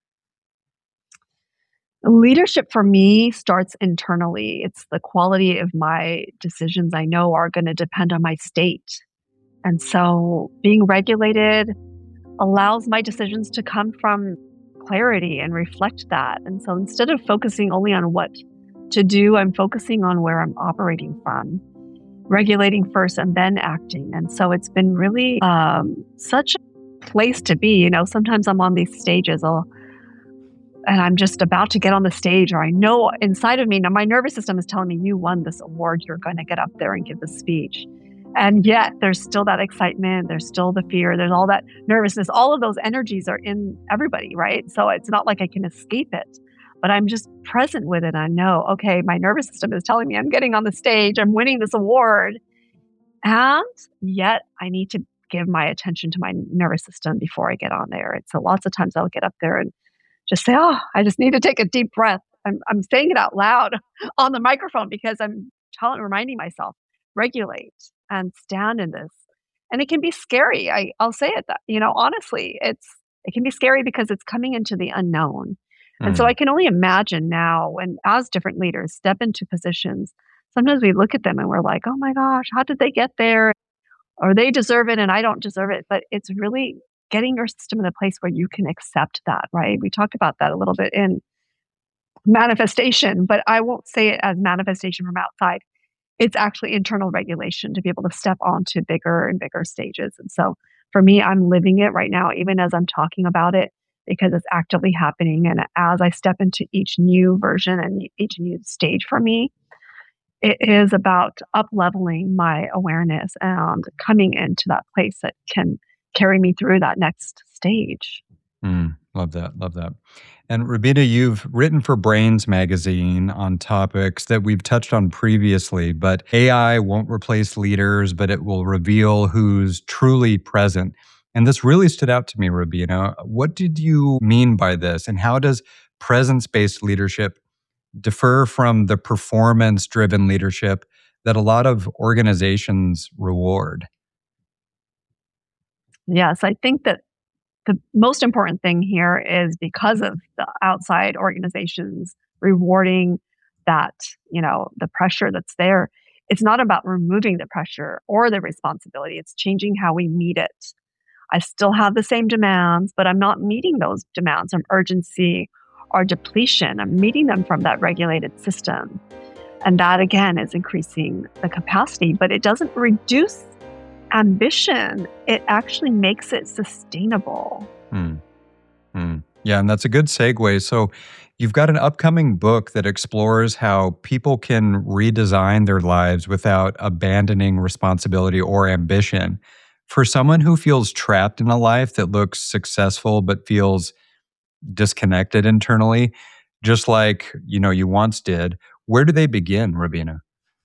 Leadership for me starts internally. It's the quality of my decisions I know are going to depend on my state. And so being regulated allows my decisions to come from clarity and reflect that. And so instead of focusing only on what to do, I'm focusing on where I'm operating from, regulating first and then acting. And so it's been really such a place to be. Sometimes I'm on these stages and I'm just about to get on the stage, or I know inside of me, now my nervous system is telling me, you won this award, you're going to get up there and give the speech. And yet there's still that excitement, there's still the fear, there's all that nervousness, all of those energies are in everybody, right? So it's not like I can escape it, but I'm just present with it. I know, okay, my nervous system is telling me I'm getting on the stage, I'm winning this award. And yet I need to give my attention to my nervous system before I get on there. And so lots of times I'll get up there and just say, oh, I just need to take a deep breath. I'm saying it out loud on the microphone because I'm reminding myself, regulate and stand in this. And it can be scary. I'll say it that, honestly, it can be scary because it's coming into the unknown. And so I can only imagine now when as different leaders step into positions, sometimes we look at them and we're like, oh my gosh, how did they get there? Or they deserve it and I don't deserve it. But it's really getting your system in a place where you can accept that, right? We talked about that a little bit in manifestation, but I won't say it as manifestation from outside. it's actually internal regulation to be able to step onto bigger and bigger stages. And so for me, I'm living it right now, even as I'm talking about it, because it's actively happening. And as I step into each new version and each new stage for me, it is about up leveling my awareness and coming into that place that can carry me through that next stage. Love that. Love that. And Rabina, you've written for Brains magazine on topics that we've touched on previously, but AI won't replace leaders, but it will reveal who's truly present. And this really stood out to me, Rabina. What did you mean by this? And how does presence based leadership differ from the performance driven leadership that a lot of organizations reward? Yes, I think that the most important thing here is because of the outside organizations rewarding that, the pressure that's there, it's not about removing the pressure or the responsibility. It's changing how we meet it. I still have the same demands, but I'm not meeting those demands from urgency or depletion. I'm meeting them from that regulated system. And that again is increasing the capacity, but it doesn't reduce ambition. It actually makes it sustainable. Hmm. Yeah, and that's a good segue. So, you've got an upcoming book that explores how people can redesign their lives without abandoning responsibility or ambition. For someone who feels trapped in a life that looks successful but feels disconnected internally, just like you once did, where do they begin, Rabina?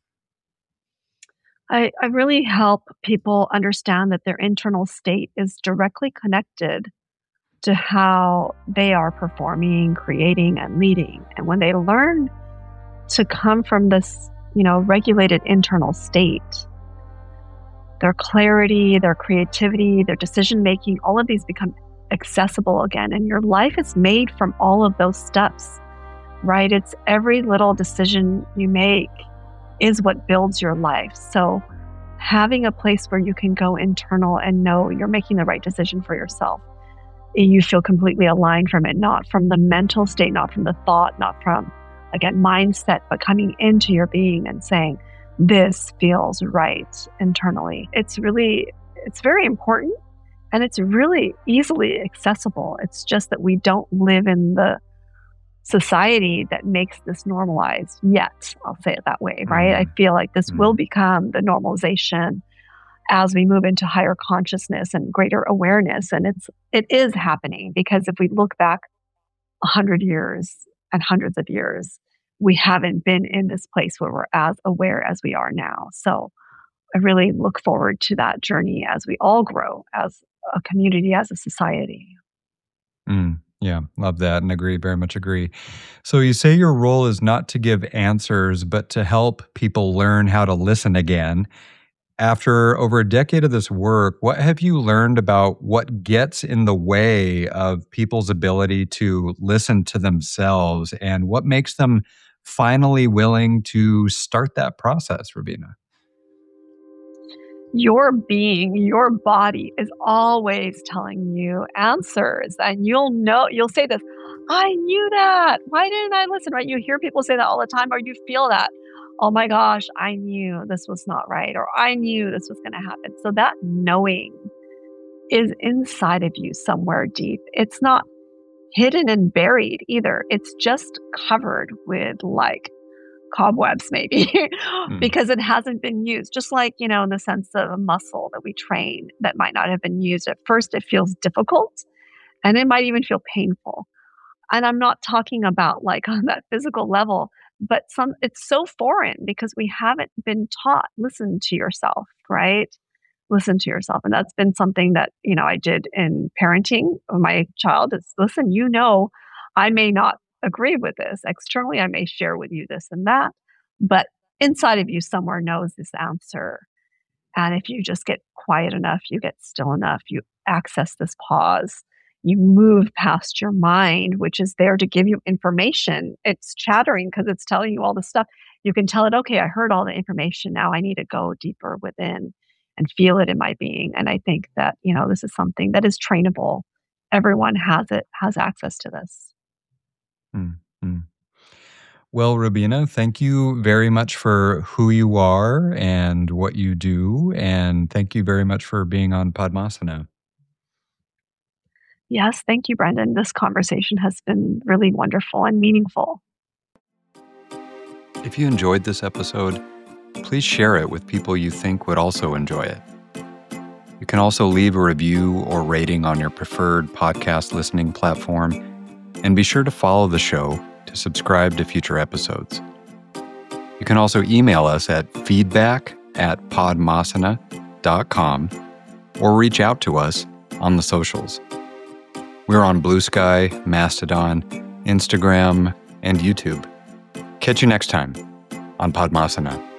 I really help people understand that their internal state is directly connected to how they are performing, creating, and leading. And when they learn to come from this, regulated internal state, their clarity, their creativity, their decision making, all of these become accessible again. And your life is made from all of those steps, right? It's every little decision you make is what builds your life. So having a place where you can go internal and know you're making the right decision for yourself, you feel completely aligned from it, not from the mental state, not from the thought, not from, again, mindset, but coming into your being and saying, this feels right internally. It's very important, and it's really easily accessible. It's just that we don't live in the society that makes this normalized yet. I'll say it that way, right? I feel like this will become the normalization as we move into higher consciousness and greater awareness. And it is happening, because if we look back 100 years and hundreds of years, we haven't been in this place where we're as aware as we are now. So I really look forward to that journey as we all grow as a community, as a society. Yeah, love that and agree, very much agree. So you say your role is not to give answers, but to help people learn how to listen again. After over a decade of this work, what have you learned about what gets in the way of people's ability to listen to themselves, and what makes them finally willing to start that process, Rabina? Your being, your body is always telling you answers. And you'll say this, I knew that. Why didn't I listen? Right? You hear people say that all the time, or you feel that. Oh my gosh, I knew this was not right, or I knew this was going to happen. So that knowing is inside of you somewhere deep. It's not hidden and buried either. It's just covered with like cobwebs maybe Mm, because it hasn't been used, just like in the sense of a muscle that we train that might not have been used at first. It feels difficult, and it might even feel painful. And I'm not talking about like on that physical level, but it's so foreign because we haven't been taught, listen to yourself, right? Listen to yourself. And that's been something that I did in parenting of my child. Is listen, I may not agree with this externally, I may share with you this and that, but inside of you somewhere knows this answer. And if you just get quiet enough, you get still enough, you access this pause, you move past your mind, which is there to give you information. It's chattering because it's telling you all the stuff. You can tell it, okay, I heard all the information. Now I need to go deeper within and feel it in my being. And I think that, this is something that is trainable. Everyone has access to this. mm, mm. Well, Rubina, thank you very much for who you are and what you do. And thank you very much for being on Padmasana. Yes, thank you, Brendan. This conversation has been really wonderful and meaningful. If you enjoyed this episode, please share it with people you think would also enjoy it. You can also leave a review or rating on your preferred podcast listening platform, and be sure to follow the show to subscribe to future episodes. You can also email us at feedback@padmasana.com or reach out to us on the socials. We're on Blue Sky, Mastodon, Instagram, and YouTube. Catch you next time on Padmasana.